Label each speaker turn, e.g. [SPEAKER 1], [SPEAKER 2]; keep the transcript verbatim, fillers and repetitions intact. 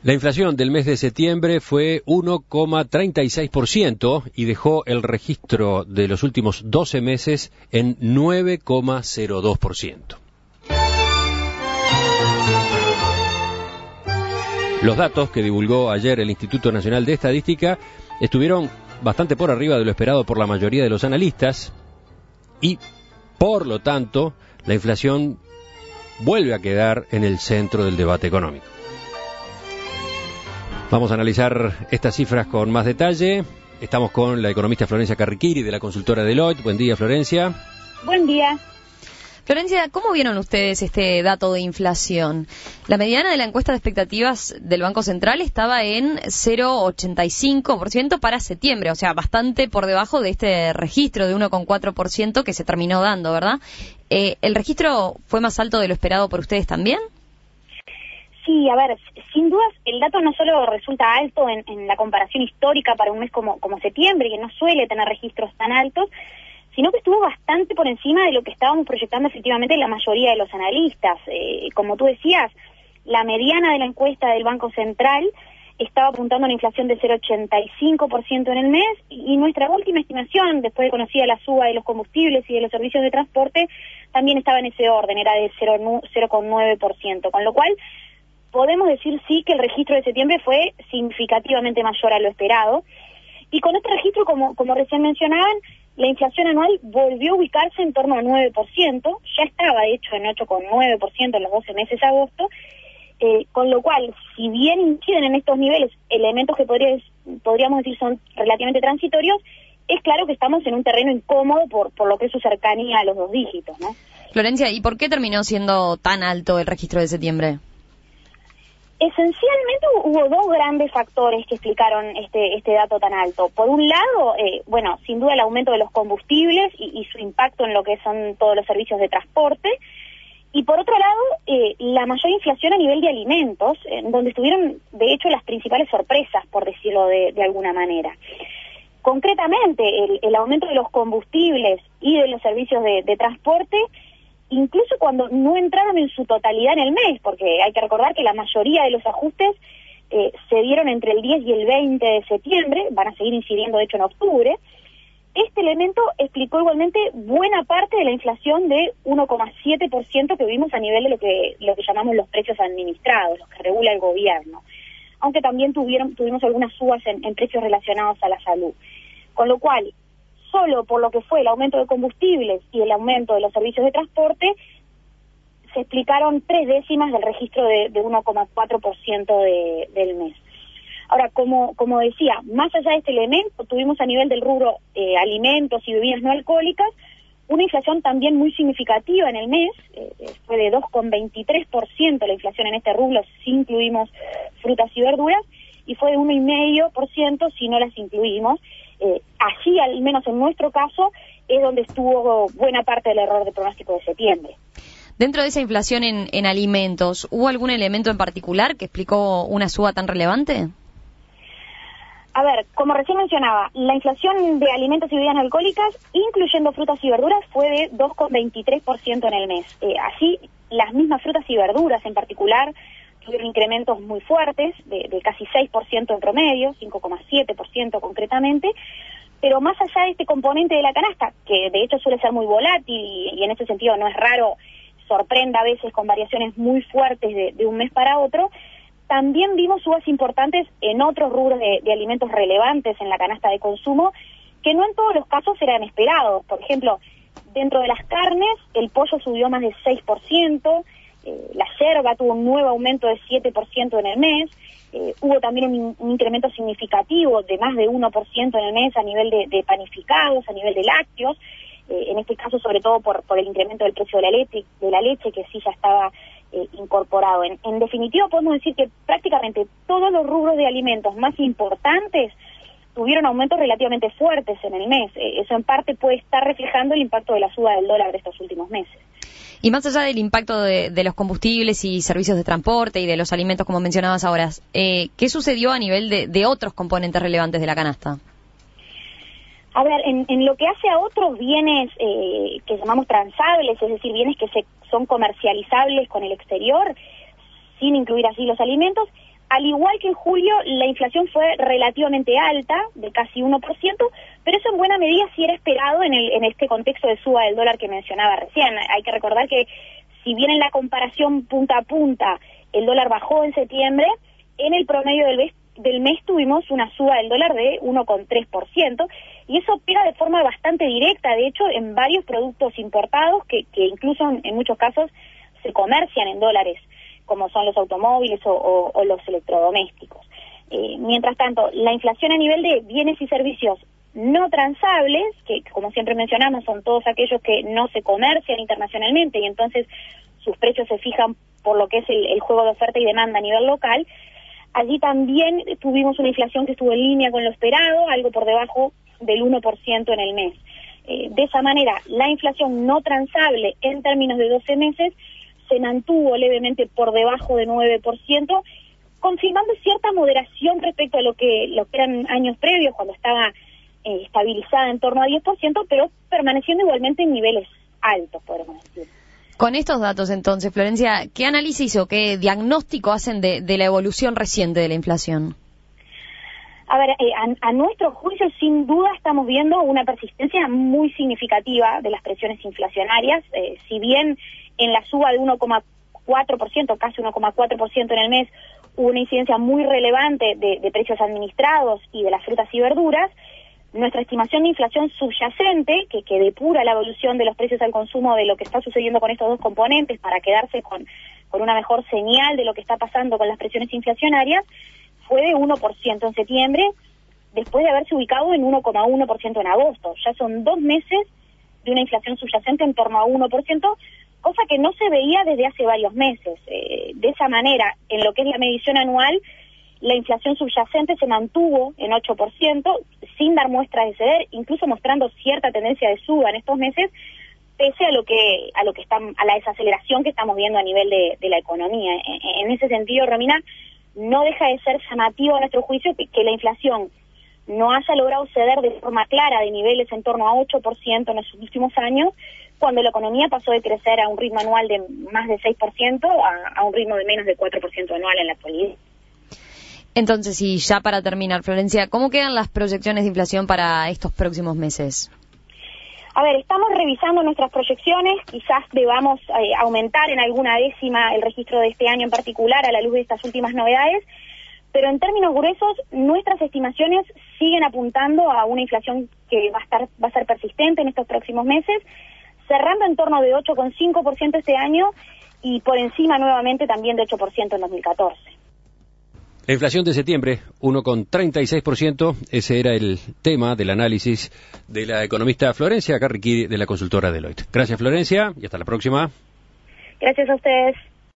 [SPEAKER 1] La inflación del mes de septiembre fue uno coma treinta y seis por ciento y dejó el registro de los últimos doce meses en nueve coma cero dos por ciento. Los datos que divulgó ayer el Instituto Nacional de Estadística estuvieron bastante por arriba de lo esperado por la mayoría de los analistas y, por lo tanto, la inflación vuelve a quedar en el centro del debate económico. Vamos a analizar estas cifras con más detalle. Estamos con la economista Florencia Carriquiri de la consultora Deloitte. Buen día, Florencia.
[SPEAKER 2] Buen día.
[SPEAKER 3] Florencia, ¿cómo vieron ustedes este dato de inflación? La mediana de la encuesta de expectativas del Banco Central estaba en cero coma ochenta y cinco por ciento para septiembre, o sea, bastante por debajo de este registro de uno coma cuatro por ciento que se terminó dando, ¿verdad? Eh, ¿El registro fue más alto de lo esperado por ustedes también?
[SPEAKER 2] Sí, a ver, sin dudas el dato no solo resulta alto en, en la comparación histórica para un mes como, como septiembre, que no suele tener registros tan altos, sino que estuvo bastante por encima de lo que estábamos proyectando efectivamente la mayoría de los analistas. Eh, como tú decías, la mediana de la encuesta del Banco Central estaba apuntando a una inflación de cero coma ochenta y cinco por ciento en el mes, y, y nuestra última estimación, después de conocida la suba de los combustibles y de los servicios de transporte, también estaba en ese orden, era de cero coma nueve por ciento, con lo cual podemos decir sí que el registro de septiembre fue significativamente mayor a lo esperado, y con este registro, como, como recién mencionaban, la inflación anual volvió a ubicarse en torno al nueve por ciento, ya estaba de hecho en ocho coma nueve por ciento en los doce meses de agosto, eh, con lo cual, si bien inciden en estos niveles elementos que podría, podríamos decir son relativamente transitorios, es claro que estamos en un terreno incómodo por, por lo que es su cercanía a los dos dígitos, ¿no?
[SPEAKER 3] Florencia, ¿y por qué terminó siendo tan alto el registro de septiembre?
[SPEAKER 2] Esencialmente hubo dos grandes factores que explicaron este este dato tan alto. Por un lado, eh, bueno, sin duda el aumento de los combustibles y, y su impacto en lo que son todos los servicios de transporte. Y por otro lado, eh, la mayor inflación a nivel de alimentos, en donde estuvieron, de hecho, las principales sorpresas, por decirlo de, de alguna manera. Concretamente, el, el aumento de los combustibles y de los servicios de, de transporte, incluso cuando no entraron en su totalidad en el mes, porque hay que recordar que la mayoría de los ajustes eh, se dieron entre el diez y el veinte de septiembre, van a seguir incidiendo de hecho en octubre. Este elemento explicó igualmente buena parte de la inflación de uno coma siete por ciento que vimos a nivel de lo que lo que llamamos los precios administrados, los que regula el gobierno, aunque también tuvieron tuvimos algunas subas en, en precios relacionados a la salud. Con lo cual, solo por lo que fue el aumento de combustibles y el aumento de los servicios de transporte, se explicaron tres décimas del registro de, de uno coma cuatro por ciento de, del mes. Ahora, como, como decía, más allá de este elemento, tuvimos a nivel del rubro eh, alimentos y bebidas no alcohólicas una inflación también muy significativa en el mes, eh, fue de dos coma veintitrés por ciento la inflación en este rubro si incluimos frutas y verduras, y fue de uno coma cinco por ciento si no las incluimos. Eh, allí, al menos en nuestro caso, es donde estuvo buena parte del error de pronóstico de septiembre.
[SPEAKER 3] Dentro de esa inflación en, en alimentos, ¿hubo algún elemento en particular que explicó una suba tan relevante?
[SPEAKER 2] A ver, como recién mencionaba, la inflación de alimentos y bebidas no alcohólicas, incluyendo frutas y verduras, fue de dos coma veintitrés por ciento en el mes. Eh, así, las mismas frutas y verduras en particular tuvieron incrementos muy fuertes, de, de casi seis por ciento en promedio, cinco coma siete por ciento concretamente, pero más allá de este componente de la canasta, que de hecho suele ser muy volátil y, y en ese sentido no es raro, sorprenda a veces con variaciones muy fuertes de, de un mes para otro, también vimos subas importantes en otros rubros de, de alimentos relevantes en la canasta de consumo, que no en todos los casos eran esperados. Por ejemplo, dentro de las carnes, el pollo subió más de seis por ciento, Eh, la yerba tuvo un nuevo aumento de siete por ciento en el mes, eh, hubo también un, un incremento significativo de más de uno por ciento en el mes a nivel de, de panificados, a nivel de lácteos, eh, en este caso sobre todo por, por el incremento del precio de la leche, de la leche que sí ya estaba eh, incorporado. En, en definitiva, podemos decir que prácticamente todos los rubros de alimentos más importantes tuvieron aumentos relativamente fuertes en el mes. Eh, eso en parte puede estar reflejando el impacto de la suba del dólar de estos últimos meses.
[SPEAKER 3] Y más allá del impacto de, de los combustibles y servicios de transporte y de los alimentos, como mencionabas ahora, eh, ¿qué sucedió a nivel de, de otros componentes relevantes de la canasta?
[SPEAKER 2] A ver, en, en lo que hace a otros bienes eh, que llamamos transables, es decir, bienes que se, son comercializables con el exterior, sin incluir así los alimentos, Al igual que en julio, la inflación fue relativamente alta, de casi uno por ciento, pero eso en buena medida sí era esperado en, el, en este contexto de suba del dólar que mencionaba recién. Hay que recordar que si bien en la comparación punta a punta el dólar bajó en septiembre, en el promedio del mes, del mes tuvimos una suba del dólar de uno coma tres por ciento, y eso pega de forma bastante directa, de hecho, en varios productos importados que, que incluso en, en muchos casos se comercian en dólares, como son los automóviles o, o, o los electrodomésticos. Eh, mientras tanto, la inflación a nivel de bienes y servicios no transables, que como siempre mencionamos son todos aquellos que no se comercian internacionalmente y entonces sus precios se fijan por lo que es el, el juego de oferta y demanda a nivel local, allí también tuvimos una inflación que estuvo en línea con lo esperado, algo por debajo del uno por ciento en el mes. Eh, de esa manera, la inflación no transable en términos de doce meses se mantuvo levemente por debajo de nueve por ciento, confirmando cierta moderación respecto a lo que, lo que eran años previos, cuando estaba eh, estabilizada en torno a diez por ciento, pero permaneciendo igualmente en niveles altos, podemos decir.
[SPEAKER 3] Con estos datos, entonces, Florencia, ¿qué análisis o qué diagnóstico hacen de, de la evolución reciente de la inflación?
[SPEAKER 2] A ver, eh, a, a nuestro juicio, sin duda, estamos viendo una persistencia muy significativa de las presiones inflacionarias. Eh, si bien en la suba de uno coma cuatro por ciento, casi uno coma cuatro por ciento en el mes, hubo una incidencia muy relevante de, de precios administrados y de las frutas y verduras, nuestra estimación de inflación subyacente, que, que depura la evolución de los precios al consumo de lo que está sucediendo con estos dos componentes para quedarse con, con una mejor señal de lo que está pasando con las presiones inflacionarias, fue de uno por ciento en septiembre, después de haberse ubicado en uno coma uno por ciento en agosto. Ya son dos meses de una inflación subyacente en torno a uno por ciento, cosa que no se veía desde hace varios meses. Eh, de esa manera, en lo que es la medición anual, la inflación subyacente se mantuvo en ocho por ciento, sin dar muestras de ceder, incluso mostrando cierta tendencia de suba en estos meses, pese a lo que a lo que está, a la desaceleración que estamos viendo a nivel de, de la economía. En, en ese sentido, Romina, no deja de ser llamativo a nuestro juicio que, que la inflación no haya logrado ceder de forma clara de niveles en torno a ocho por ciento en los últimos años, cuando la economía pasó de crecer a un ritmo anual de más de seis por ciento a, a un ritmo de menos de cuatro por ciento anual en la actualidad.
[SPEAKER 3] Entonces, y ya para terminar, Florencia, ¿cómo quedan las proyecciones de inflación para estos próximos meses?
[SPEAKER 2] A ver, estamos revisando nuestras proyecciones, quizás debamos eh, aumentar en alguna décima el registro de este año en particular a la luz de estas últimas novedades, pero en términos gruesos, nuestras estimaciones siguen apuntando a una inflación que va a estar, va a ser persistente en estos próximos meses, cerrando en torno de ocho coma cinco por ciento este año y por encima nuevamente también de ocho por ciento en dos mil catorce.
[SPEAKER 1] La inflación de septiembre, uno coma treinta y seis por ciento, ese era el tema del análisis de la economista Florencia Carriquí de la consultora Deloitte. Gracias, Florencia, y hasta la próxima.
[SPEAKER 2] Gracias a ustedes.